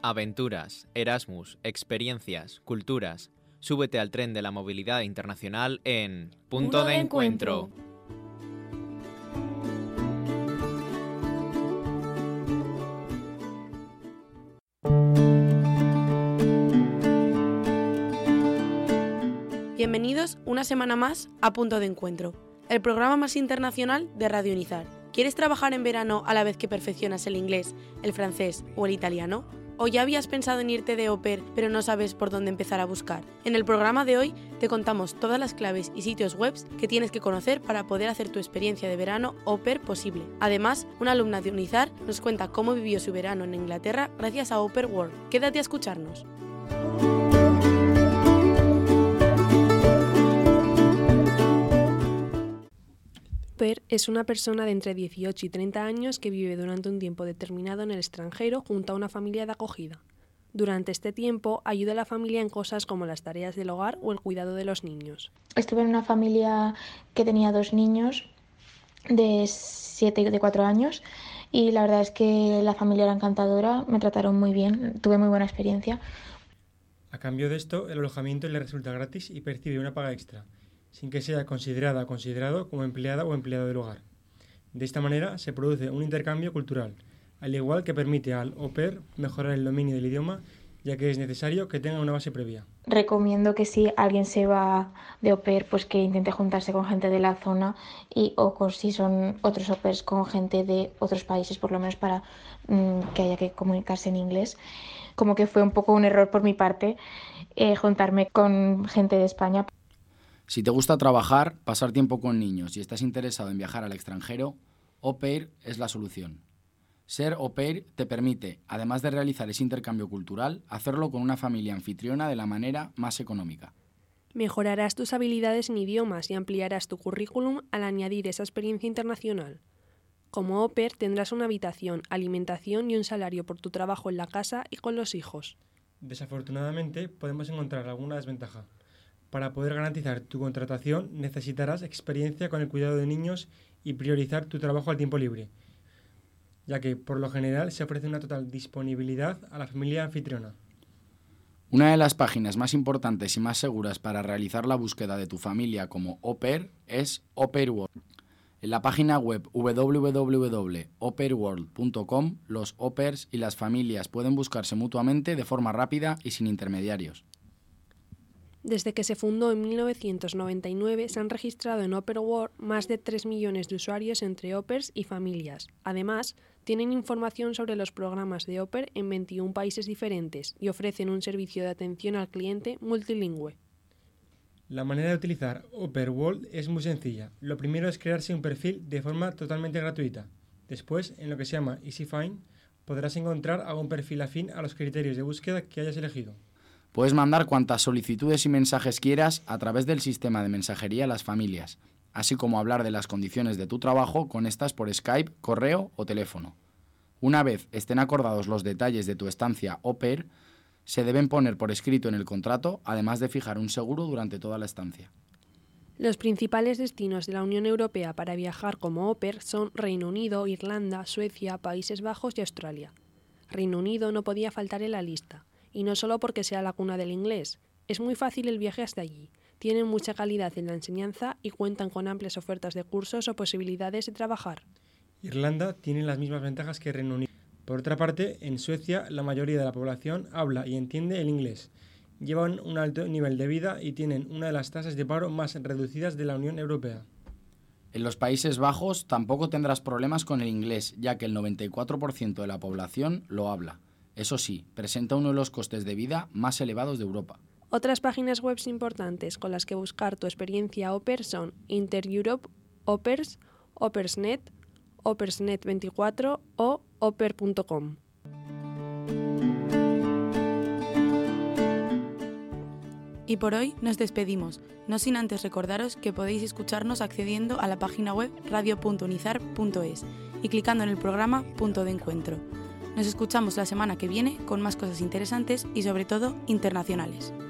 Aventuras, Erasmus, experiencias, culturas. Súbete al tren de la movilidad internacional en Punto de Encuentro. Bienvenidos una semana más a Punto de Encuentro, el programa más internacional de Radio Unizar. ¿Quieres trabajar en verano a la vez que perfeccionas el inglés, el francés o el italiano? ¿O ya habías pensado en irte de au pair pero no sabes por dónde empezar a buscar? En el programa de hoy te contamos todas las claves y sitios web que tienes que conocer para poder hacer tu experiencia de verano au pair posible. Además, una alumna de Unizar nos cuenta cómo vivió su verano en Inglaterra gracias a Au Pair World. Quédate a escucharnos. Au pair es una persona de entre 18 y 30 años que vive durante un tiempo determinado en el extranjero junto a una familia de acogida. Durante este tiempo ayuda a la familia en cosas como las tareas del hogar o el cuidado de los niños. Estuve en una familia que tenía 2 niños de 7 y de 4 años y la verdad es que la familia era encantadora, me trataron muy bien, tuve muy buena experiencia. A cambio de esto, el alojamiento le resulta gratis y percibe una paga extra, sin que sea considerada o considerado como empleada o empleado del hogar. De esta manera se produce un intercambio cultural, al igual que permite al au pair mejorar el dominio del idioma, ya que es necesario que tenga una base previa. Recomiendo que si alguien se va de au pair, pues que intente juntarse con gente de la zona si son otros au pairs con gente de otros países, por lo menos para que haya que comunicarse en inglés. Como que fue un poco un error por mi parte juntarme con gente de España. Si te gusta trabajar, pasar tiempo con niños y estás interesado en viajar al extranjero, au pair es la solución. Ser au pair te permite, además de realizar ese intercambio cultural, hacerlo con una familia anfitriona de la manera más económica. Mejorarás tus habilidades en idiomas y ampliarás tu currículum al añadir esa experiencia internacional. Como au pair tendrás una habitación, alimentación y un salario por tu trabajo en la casa y con los hijos. Desafortunadamente, podemos encontrar alguna desventaja. Para poder garantizar tu contratación necesitarás experiencia con el cuidado de niños y priorizar tu trabajo al tiempo libre, ya que por lo general se ofrece una total disponibilidad a la familia anfitriona. Una de las páginas más importantes y más seguras para realizar la búsqueda de tu familia como au pair es Au Pair World. En la página web www.aupairworld.com los au pairs y las familias pueden buscarse mutuamente de forma rápida y sin intermediarios. Desde que se fundó en 1999 se han registrado en Au Pair World más de 3 millones de usuarios entre au pairs y familias. Además, tienen información sobre los programas de au pair en 21 países diferentes y ofrecen un servicio de atención al cliente multilingüe. La manera de utilizar Au Pair World es muy sencilla. Lo primero es crearse un perfil de forma totalmente gratuita. Después, en lo que se llama Easy Find, podrás encontrar algún perfil afín a los criterios de búsqueda que hayas elegido. Puedes mandar cuantas solicitudes y mensajes quieras a través del sistema de mensajería a las familias, así como hablar de las condiciones de tu trabajo con estas por Skype, correo o teléfono. Una vez estén acordados los detalles de tu estancia au pair, se deben poner por escrito en el contrato, además de fijar un seguro durante toda la estancia. Los principales destinos de la Unión Europea para viajar como au pair son Reino Unido, Irlanda, Suecia, Países Bajos y Australia. Reino Unido no podía faltar en la lista. Y no solo porque sea la cuna del inglés, es muy fácil el viaje hasta allí, tienen mucha calidad en la enseñanza y cuentan con amplias ofertas de cursos o posibilidades de trabajar. Irlanda tiene las mismas ventajas que Reino Unido. Por otra parte, en Suecia la mayoría de la población habla y entiende el inglés, llevan un alto nivel de vida y tienen una de las tasas de paro más reducidas de la Unión Europea. En los Países Bajos tampoco tendrás problemas con el inglés, ya que el 94% de la población lo habla. Eso sí, presenta uno de los costes de vida más elevados de Europa. Otras páginas web importantes con las que buscar tu experiencia au pair son Inter-Europe, Au Pairs, Au Pairsnet, Au Pairsnet 24 o aupair.com. Y por hoy nos despedimos, no sin antes recordaros que podéis escucharnos accediendo a la página web radio.unizar.es y clicando en el programa Punto de Encuentro. Nos escuchamos la semana que viene con más cosas interesantes y sobre todo internacionales.